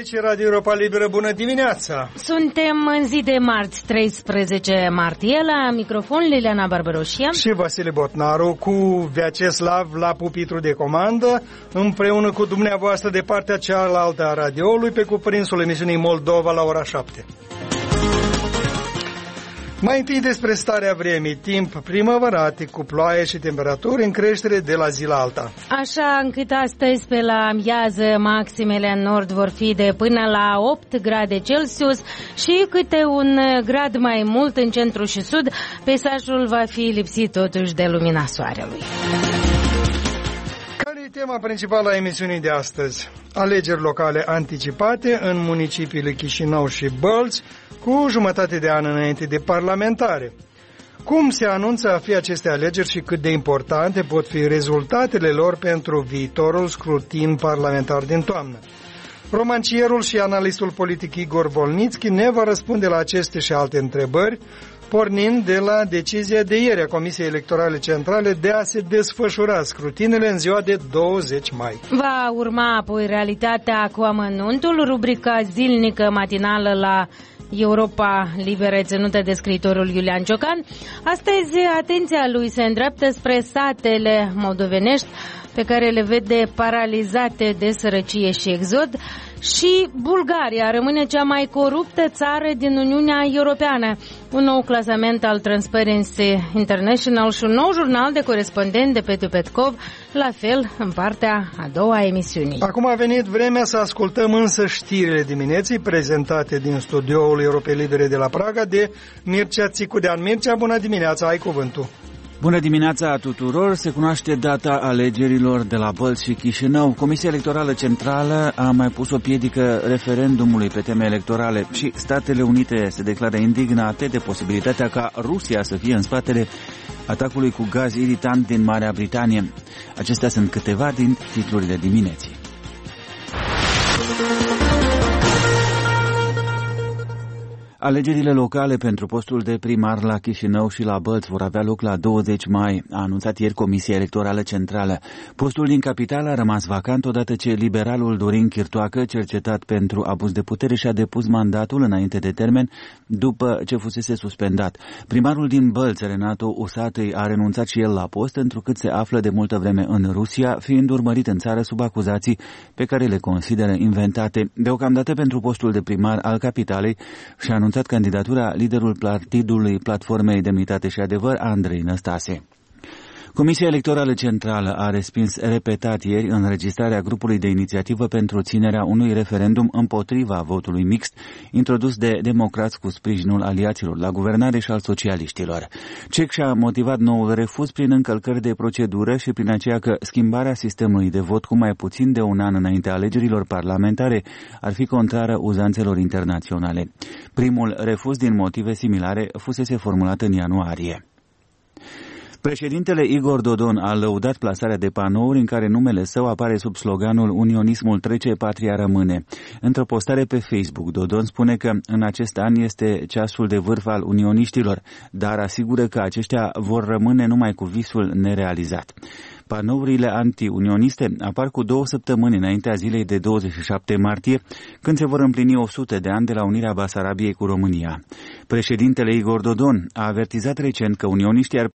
Aici Radio Europa Liberă, bună dimineața! Suntem în zi de marți, 13 martie, la microfon Liliana Barbaroșia și Vasile Botnaru, cu Vyacheslav la pupitru de comandă, împreună cu dumneavoastră de partea cealaltă a radioului, pe cuprinsul emisiunii Moldova la ora 7. Mai întâi despre starea vremii, timp primăvăratic cu ploaie și temperaturi în creștere de la zi la alta. Așa încât astăzi pe la amiază maximele în nord vor fi de până la 8 grade Celsius și câte un grad mai mult în centru și sud. Peisajul va fi lipsit totuși de lumina soarelui. Care e tema principală a emisiunii de astăzi? Alegeri locale anticipate în municipiile Chișinău și Bălți, cu jumătate de an înainte de parlamentare. Cum se anunță a fi aceste alegeri și cât de importante pot fi rezultatele lor pentru viitorul scrutin parlamentar din toamnă? Romancierul și analistul politic Igor Volnitski ne va răspunde la aceste și alte întrebări, pornind de la decizia de ieri a Comisiei Electorale Centrale de a se desfășura scrutinele în ziua de 20 mai. Va urma apoi Realitatea cu amănuntul, rubrica zilnică matinală la Europa Liberă, ținută de scriitorul Iulian Ciocan. Astăzi atenția lui se îndreaptă spre satele moldovenești, pe care le vede paralizate de sărăcie și exod, și Bulgaria rămâne cea mai coruptă țară din Uniunea Europeană. Un nou clasament al Transparency International și un nou jurnal de corespondent de Petu Petkov, la fel în partea a doua a emisiunii. Acum a venit vremea să ascultăm însă știrile dimineții prezentate din studioul Europei Libere de la Praga de Mircea Țicudean. Mircea, bună dimineața, ai cuvântul. Bună dimineața tuturor! Se cunoaște data alegerilor de la Bălți și Chișinău. Comisia Electorală Centrală a mai pus o piedică referendumului pe teme electorale și Statele Unite se declară indignate de posibilitatea ca Rusia să fie în spatele atacului cu gaz iritant din Marea Britanie. Acestea sunt câteva din titlurile dimineții. Alegerile locale pentru postul de primar la Chișinău și la Bălți vor avea loc la 20 mai, a anunțat ieri Comisia Electorală Centrală. Postul din capitală a rămas vacant odată ce liberalul Dorin Chirtoacă, cercetat pentru abuz de putere, și-a depus mandatul înainte de termen după ce fusese suspendat. Primarul din Bălți, Renato Usatăi, a renunțat și el la post, întrucât se află de multă vreme în Rusia, fiind urmărit în țară sub acuzații pe care le consideră inventate. Deocamdată pentru postul de primar al capitalei și-a anunțat candidatura liderul partidului Platformei Demnitate și Adevăr, Andrei Năstase. Comisia Electorală Centrală a respins repetat ieri înregistrarea grupului de inițiativă pentru ținerea unui referendum împotriva votului mixt introdus de democrați cu sprijinul aliaților la guvernare și al socialiștilor. CEC și-a motivat noul refuz prin încălcări de procedură și prin aceea că schimbarea sistemului de vot cu mai puțin de un an înaintea alegerilor parlamentare ar fi contrară uzanțelor internaționale. Primul refuz din motive similare fusese formulat în ianuarie. Președintele Igor Dodon a lăudat plasarea de panouri în care numele său apare sub sloganul "Unionismul trece, patria rămâne". Într-o postare pe Facebook, Dodon spune că în acest an este ceasul de vârf al unioniștilor, dar asigură că aceștia vor rămâne numai cu visul nerealizat. Panourile anti-unioniste apar cu 2 săptămâni înaintea zilei de 27 martie, când se vor împlini 100 de ani de la unirea Basarabiei cu România. Președintele Igor Dodon a avertizat recent că unioniștii ar